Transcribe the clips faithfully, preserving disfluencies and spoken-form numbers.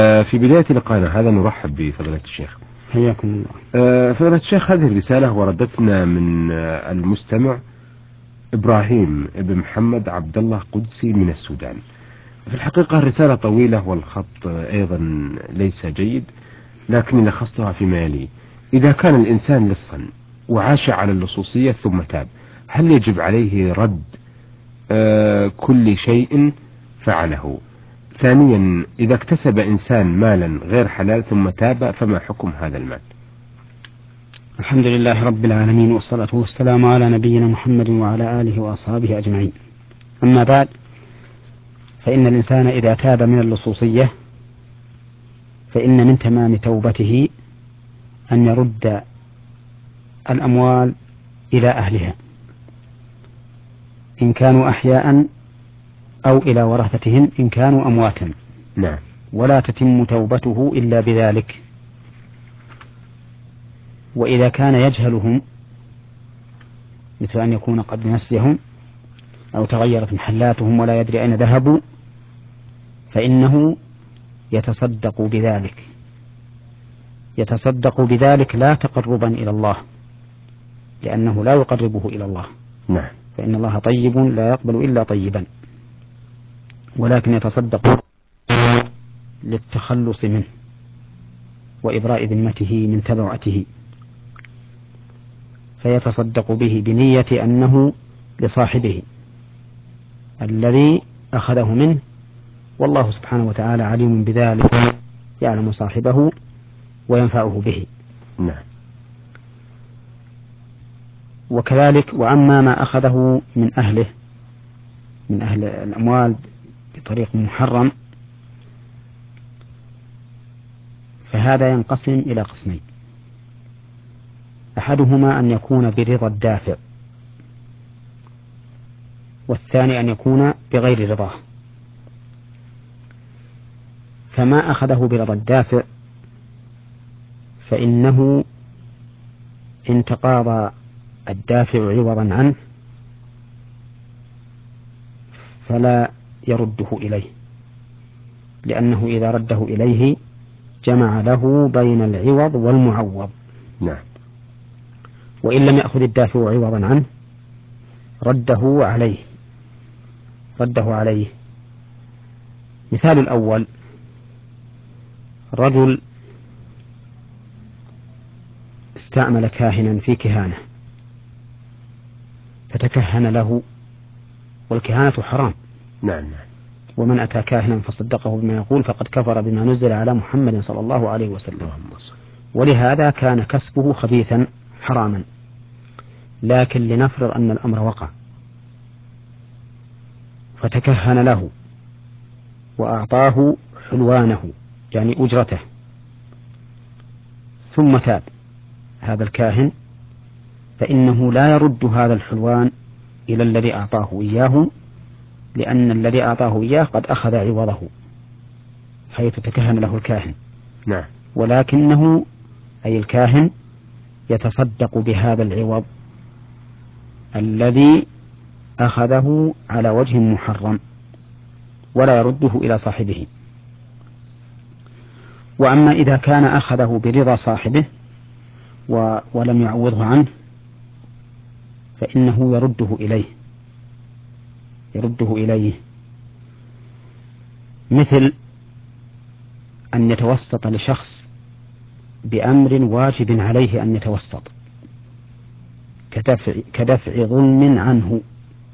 في بداية لقائنا هذا نرحب بفضيلة الشيخ. حياكم الله. آه، فضيلة الشيخ، هذه الرسالة وردتنا من آه، المستمع إبراهيم ابن محمد عبد الله قدسي من السودان. في الحقيقة الرسالة طويلة والخط آه، أيضا ليس جيد، لكني لخصتها فيما يلي: إذا كان الإنسان لصا وعاش على اللصوصية ثم تاب، هل يجب عليه رد آه، كل شيء فعله؟ ثانيا، إذا اكتسب إنسان مالا غير حلال ثم تاب، فما حكم هذا المال؟ الحمد لله رب العالمين، والصلاة والسلام على نبينا محمد وعلى آله وأصحابه أجمعين. أما بعد، فإن الإنسان إذا تاب من اللصوصية فإن من تمام توبته أن يرد الأموال إلى أهلها إن كانوا أحياء، أو إلى ورثتهم إن كانوا أمواتا. نعم. ولا تتم توبته إلا بذلك. وإذا كان يجهلهم، مثل أن يكون قد نسيهم أو تغيرت محلاتهم ولا يدري أين ذهبوا، فإنه يتصدق بذلك يتصدق بذلك لا تقربا إلى الله، لأنه لا يقربه إلى الله. نعم. فإن الله طيب لا يقبل إلا طيبا، ولكن يتصدق للتخلص منه وإبراء ذمته من تبعته، فيتصدق به بنية أنه لصاحبه الذي أخذه منه، والله سبحانه وتعالى عليم بذلك، يعلم صاحبه وينفعه به. نعم. وكذلك وأما ما أخذه من أهله من أهل الأموال بطريق محرم، فهذا ينقسم إلى قسمين: أحدهما أن يكون برضا الدافع، والثاني أن يكون بغير رضاه. فما أخذه برضا الدافع فإنه إن تقاضى الدافع عوضا عنه فلا يرده إليه، لأنه إذا رده إليه جمع له بين العوض والمعوض. نعم. وإن لم يأخذ الدافع عوضا عنه رده عليه رده عليه مثال الأول: رجل استعمل كاهنا في كهانة فتكهن له، والكهانة حرام. نعم. نعم. ومن أتى كاهنا فصدقه بما يقول فقد كفر بما نزل على محمد صلى الله عليه وسلم. ولهذا كان كسبه خبيثا حراما. لكن لنفرض أن الأمر وقع فتكهن له وأعطاه حلوانه، يعني أجرته، ثم تاب هذا الكاهن، فإنه لا يرد هذا الحلوان إلى الذي أعطاه إياه، لأن الذي أعطاه إياه قد أخذ عوضه حيث تكهن له الكاهن. نعم. ولكنه أي الكاهن يتصدق بهذا العوض الذي أخذه على وجه محرم ولا يرده إلى صاحبه. وأما إذا كان أخذه برضا صاحبه و... ولم يعوضه عنه فإنه يرده إليه يرده إليه مثل أن يتوسط لشخص بأمر واجب عليه أن يتوسط، كدفع, كدفع ظلم عنه.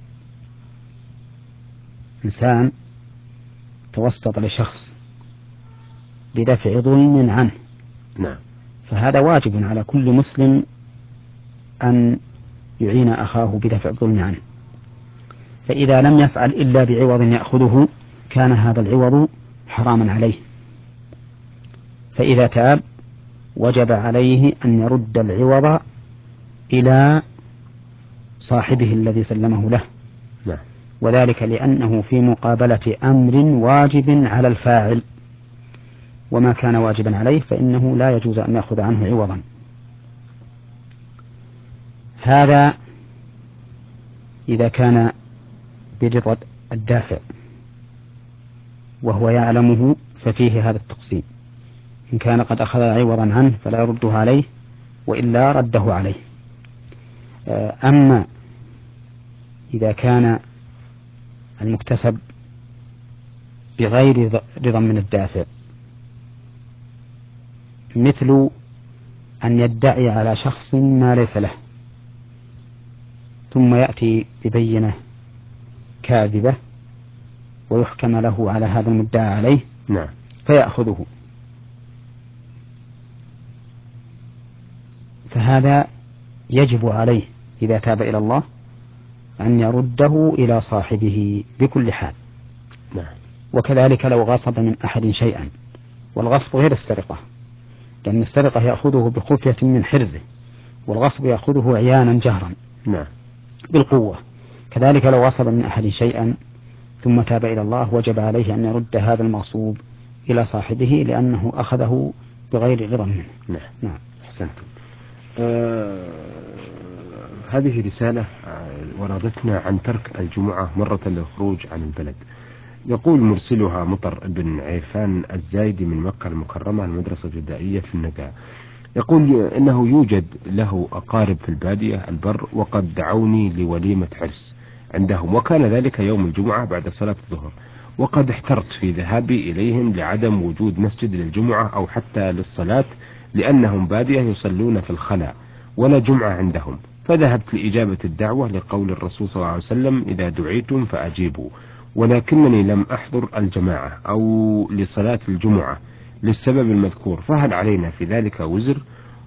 إنسان توسط لشخص بدفع ظلم عنه، نعم. فهذا واجب على كل مسلم أن يعين أخاه بدفع الظلم عنه. فإذا لم يفعل إلا بعوض يأخذه كان هذا العوض حراما عليه، فإذا تاب وجب عليه أن يرد العوض إلى صاحبه الذي سلمه له. نعم. وذلك لأنه في مقابلة أمر واجب على الفاعل، وما كان واجبا عليه فإنه لا يجوز أن يأخذ عنه عوضا. هذا إذا كان برضا الدافع. وهو يعلمه ففيه هذا التقسيم، إن كان قد أخذ عوضا عنه فلا يرده عليه، وإلا رده عليه. أما إذا كان المكتسب بغير رضا من الدافع، مثل أن يدعي على شخص ما ليس له ثم يأتي ببينة كاذبة ويحكم له على هذا المدعى عليه، نعم، فيأخذه، فهذا يجب عليه إذا تاب إلى الله أن يرده إلى صاحبه بكل حال. نعم. وكذلك لو غصب من أحد شيئا، والغصب غير السرقة، لأن السرقة يأخذه بخفية من حرزه، والغصب يأخذه عيانا جهرا نعم بالقوة. كذلك لو غصب من أحد شيئا ثم تاب إلى الله وجب عليه أن يرد هذا المغصوب إلى صاحبه، لأنه أخذه بغير رضا منه. نعم. نعم. أحسنتم. آه هذه رسالة وردتنا عن ترك الجمعة مرة للخروج عن البلد. يقول مرسلها مطر بن عيفان الزايدي من مكة المكرمة، المدرسة الابتدائية في النجاة. يقول إنه يوجد له أقارب في البادية البر، وقد دعوني لوليمة عرس عندهم، وكان ذلك يوم الجمعة بعد صلاة الظهر، وقد احترت في ذهابي إليهم لعدم وجود مسجد للجمعة أو حتى للصلاة، لأنهم بادية يصلون في الخلاء ولا جمعة عندهم. فذهبت لإجابة الدعوة لقول الرسول صلى الله عليه وسلم: إذا دعيتم فأجيبوا، ولكنني لم أحضر الجماعة أو لصلاة الجمعة للسبب المذكور، فهل علينا في ذلك وزر؟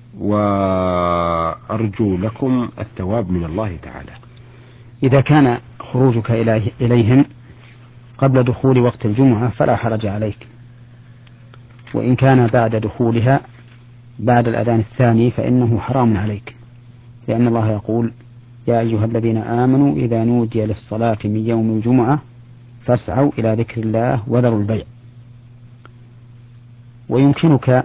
وأرجو لكم الثواب من الله تعالى. إذا كان خروجك إليهم قبل دخول وقت الجمعة فلا حرج عليك، وإن كان بعد دخولها بعد الأذان الثاني فإنه حرام عليك، لأن الله يقول: يا أيها الذين آمنوا إذا نودي للصلاة من يوم الجمعة فاسعوا إلى ذكر الله وذروا البيع. ويمكنك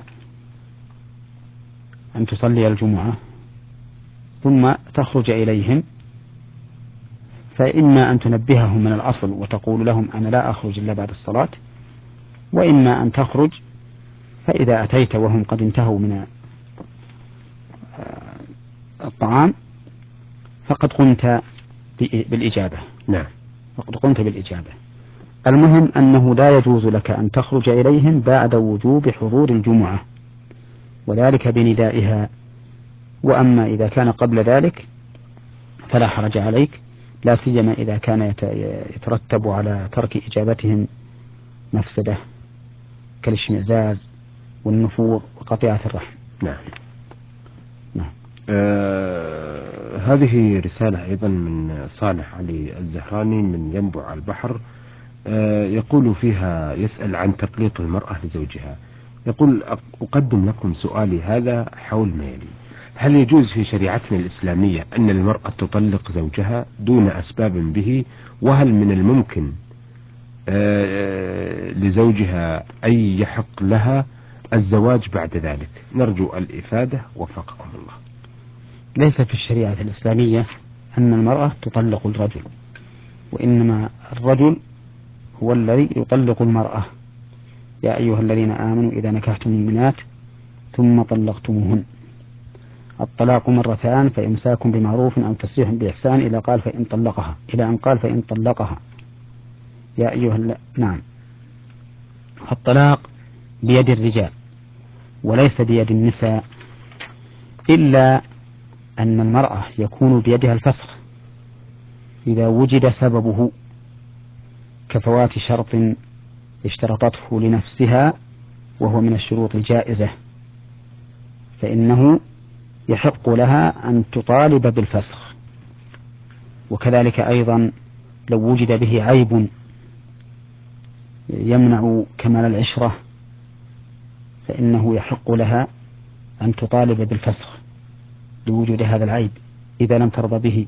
أن تصلي الجمعة ثم تخرج إليهم، فإما أن تنبههم من الأصل وتقول لهم: أنا لا أخرج إلا بعد الصلاة، وإما أن تخرج فإذا أتيت وهم قد انتهوا من الطعام فقد قمت بالإجابة. نعم. فقد قمت بالإجابة. المهم أنه لا يجوز لك أن تخرج إليهم بعد وجوب حضور الجمعة، وذلك بندائها. وأما إذا كان قبل ذلك فلا حرج عليك، لا سيما إذا كان يترتب على ترك إجابتهم مفسدة كالاشمئزاز والنفور وقطيعة الرحم. نعم. نعم. آه هذه رسالة أيضا من صالح علي الزهراني من ينبع البحر. آه يقول فيها، يسأل عن تطليق المرأة لزوجها. يقول: أقدم لكم سؤالي هذا حول ما يلي: هل يجوز في شريعتنا الإسلامية أن المرأة تطلق زوجها دون أسباب به؟ وهل من الممكن آه لزوجها أن يحق لها الزواج بعد ذلك؟ نرجو الإفادة وفقكم الله. ليس في الشريعة الإسلامية أن المرأة تطلق الرجل، وإنما الرجل هو الذي يطلق المرأة. يا أيها الذين آمنوا إذا نكحتم المؤمنات ثم طلقتموهن. الطلاق مرتان، فإمساك بمعروف أو تسريح بإحسان، إلى قال فإن طلقها إلى أن قال فإن طلقها. يا أيها الل... نعم. الطلاق بيد الرجال وليس بيد النساء، إلا أن المرأة يكون بيدها الفسخ إذا وجد سببه، كفوات شرط اشترطته لنفسها وهو من الشروط الجائزة، فإنه يحق لها أن تطالب بالفسخ. وكذلك أيضا لو وجد به عيب يمنع كمال العشرة فإنه يحق لها أن تطالب بالفسخ لوجود هذا العيب إذا لم ترضى به.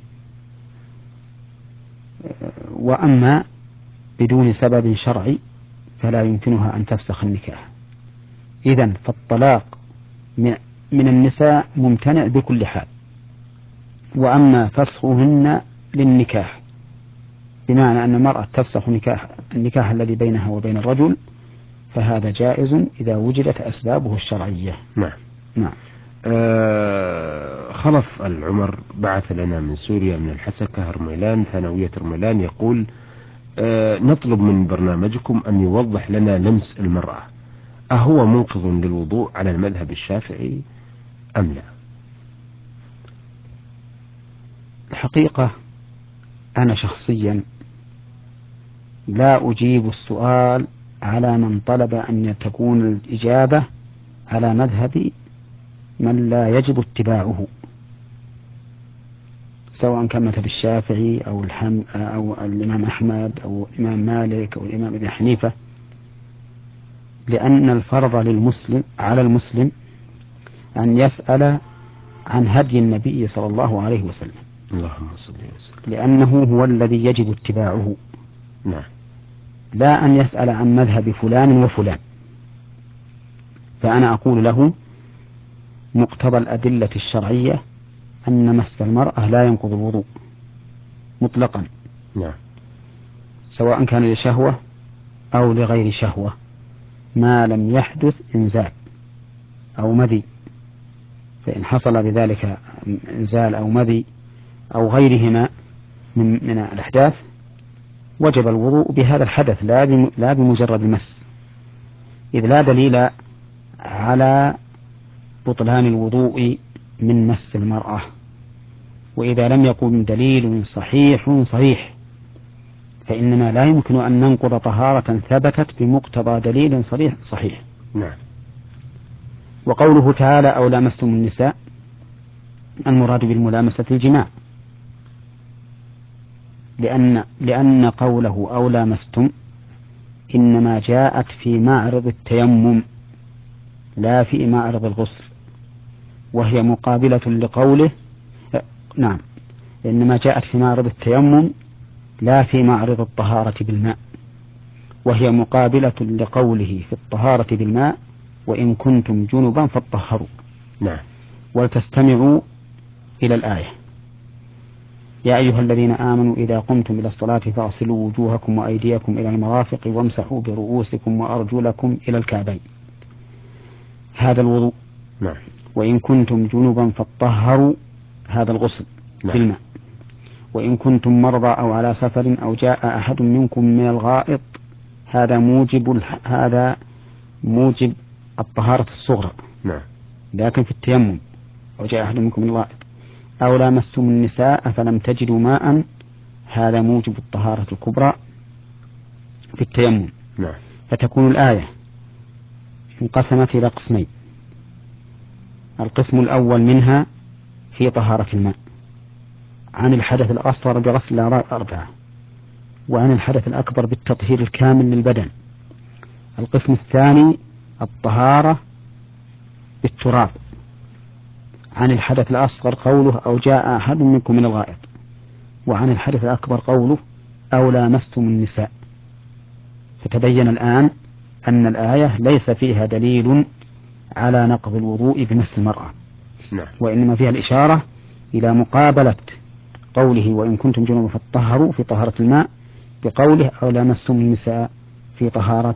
وأما بدون سبب شرعي فلا يمكنها أن تفسخ النكاح. إذن فالطلاق من النساء ممتنع بكل حال. وأما فسخهن للنكاح بمعنى أن المرأة تفسخ نكاح النكاح الذي بينها وبين الرجل، فهذا جائز إذا وجدت أسبابه الشرعية. نعم. نعم. آه خلف العمر بعث لنا من سوريا من الحسكة رميلان، ثانوية رميلان، يقول آه نطلب من برنامجكم أن يوضح لنا لمس المرأة، أهو منقض للوضوء على المذهب الشافعي أم لا؟ الحقيقة أنا شخصيا لا أجيب السؤال على من طلب أن تكون الإجابة على مذهب من لا يجب اتباعه، سواء كان مذهب الشافعي أو الحم أو الإمام أحمد أو الإمام مالك أو الإمام ابن حنيفة، لأن الفرض للمسلم على المسلم أن يسأل عن هدي النبي صلى الله عليه وسلم، اللهم صل وسلم، لأنه هو الذي يجب اتباعه. نعم. لا أن يسأل عن مذهب فلان وفلان. فأنا أقول له مقتضى الأدلة الشرعية أن مس المرأة لا ينقض الوضوء مطلقا، نعم. سواء كان لشهوة أو لغير شهوة، ما لم يحدث إنزال أو مذي. فإن حصل بذلك إنزال أو مذي أو غيرهما من, من الأحداث وجب الوضوء بهذا الحدث لا لا بمجرد المس، إذ لا دليل على بطلان الوضوء من مس المرأة. وإذا لم يكن دليل صحيح صريح فإننا لا يمكن أن ننقض طهارة ثبتت بمقتضى دليل صريح صحيح. نعم. وقوله تعالى أو لامستم النساء المراد بالملامسة الجماع، لأن لأن قوله أو لامستم إنما جاءت في معرض التيمم لا في معرض الغسل، وهي مقابلة لقوله نعم إنما جاءت في معرض التيمم لا في معرض الطهارة بالماء، وهي مقابلة لقوله في الطهارة بالماء وإن كنتم جنبا فاطهروا. نعم. ولتستمعوا إلى الآية يا أيها الذين آمنوا إذا قمتم إلى الصلاة فاغسلوا وجوهكم وأيديكم إلى المرافق وامسحوا برؤوسكم وأرجلكم إلى الكعبين. هذا الوضوء. نعم. وإن كنتم جنبا فاطهروا هذا الغسل نعم. في الماء. وإن كنتم مرضى أو على سفر أو جاء أحد منكم من الغائط هذا موجب هذا موجب الطهارة الصغرى. نعم. لكن في التيمم أو جاء أحد منكم من الغائط أو لامستم النساء فلم تجدوا ماء هذا موجب الطهارة الكبرى في التيمم. نعم. فتكون الآية انقسمت إلى قسمين، القسم الأول منها في طهارة الماء عن الحدث الأصغر بغسل الأعضاء أربعة، وعن الحدث الأكبر بالتطهير الكامل للبدن. القسم الثاني الطهارة بالتراب عن الحدث الأصغر قوله أو جاء أحد منكم من الغائط، وعن الحدث الأكبر قوله أو لامستم النساء. فتبين الآن أن الآية ليس فيها دليل على نقض الوضوء بمس المرأة، نعم. وإنما فيها الإشارة إلى مقابلة قوله وإن كنتم جنوبا فاطهروا في طهارة الماء بقوله أو لامستم النساء في طهارة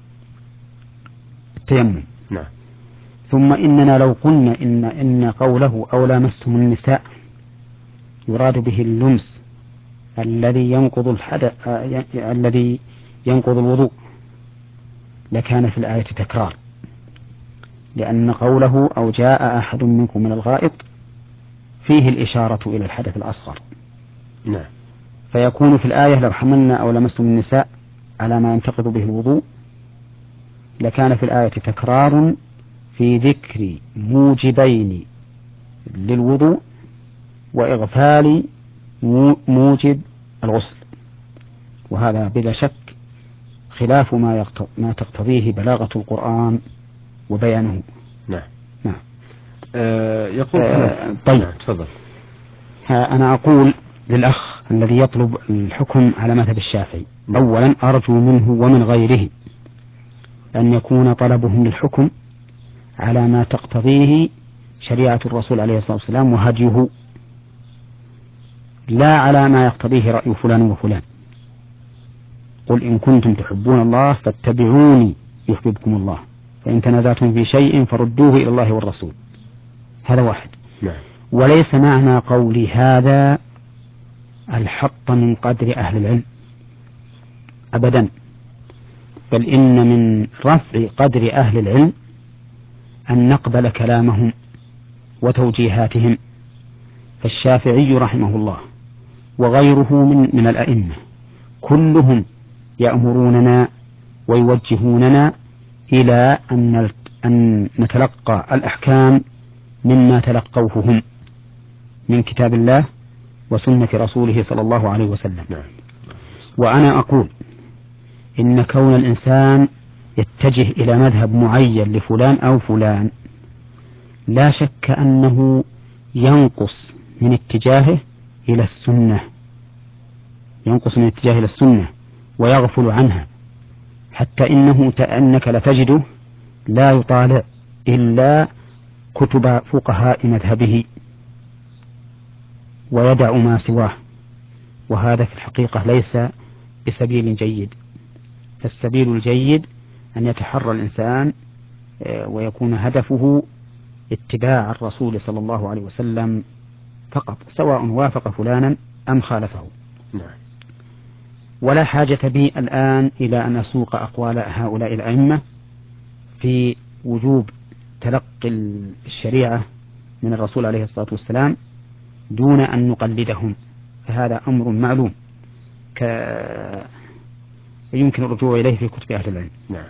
التيمم. نعم. ثم إننا لو قلنا إن إن قوله أو لامستم النساء يراد به اللمس الذي ينقض الحدث آه الذي ينقض الوضوء لكان في الآية تكرار، لأن قوله أو جاء أحد منكم من الغائط فيه الإشارة إلى الحدث الأصغر. نعم. فيكون في الآية لو حملنا أو لمستم النساء على ما ينتقض به الوضوء لكان في الآية تكرار في ذكر موجبين للوضوء وإغفال موجب الغسل، وهذا بلا شك خلاف ما, ما تقتضيه بلاغة القرآن وبيانه. نعم. نعم. آه يقول آه طيب. نعم تفضل. أنا أقول للأخ الذي يطلب الحكم على مذهب الشافعي، نعم. أولا أرجو منه ومن غيره أن يكون طلبهم للحكم على ما تقتضيه شريعة الرسول عليه الصلاة والسلام وهديه، لا على ما يقتضيه رأي فلان وفلان. قل إن كنتم تحبون الله فاتبعوني يحببكم الله، فإن تنازعتم في شيء فردوه إلى الله والرسول. هذا واحد. نعم. وليس معنى قولي هذا الحط من قدر أهل العلم أبدا، بل إن من رفع قدر أهل العلم أن نقبل كلامهم وتوجيهاتهم. فالشافعي رحمه الله وغيره من, من الأئمة كلهم يأمروننا ويوجهوننا إلى أن أن نتلقى الأحكام مما تلقوه هم من كتاب الله وسنة رسوله صلى الله عليه وسلم. وأنا أقول إن كون الإنسان يتجه إلى مذهب معين لفلان أو فلان لا شك أنه ينقص من اتجاهه إلى السنة، ينقص من اتجاهه إلى السنة ويغفل عنها، حتى إنه أنك لتجده لا يطالع إلا كتب فقهاء مذهبه ويدع ما سواه، وهذا في الحقيقة ليس بسبيل جيد. فالسبيل الجيد أن يتحرى الإنسان ويكون هدفه اتباع الرسول صلى الله عليه وسلم فقط، سواء وافق فلانا أم خالفه. ولا حاجة بي الآن إلى أن أسوق أقوال هؤلاء الأئمة في وجوب تلقي الشريعة من الرسول عليه الصلاة والسلام دون أن نقلدهم، فهذا أمر معلوم ك... يمكن الرجوع إليه في كتب أهل العلم. نعم.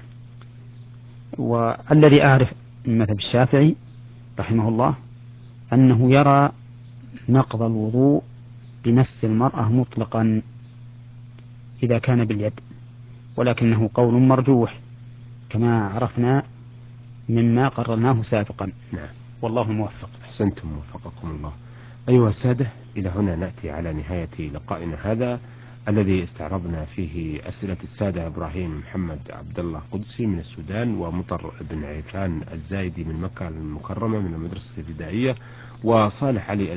والذي أعرف من مذهب الشافعي رحمه الله أنه يرى نقض الوضوء بمس المرأة مطلقا إذا كان باليد، ولكنه قول مرجوح كما عرفنا مما قررناه سابقا. نعم. والله موفق. أحسنتم وفقكم الله. أيها السادة، إلى هنا نأتي على نهاية لقائنا هذا الذي استعرضنا فيه أسئلة السادة إبراهيم محمد عبد الله قدسي من السودان، ومطر بن عيفان الزايدي من مكة المكرمة من المدرسة الابتدائية، وصالح علي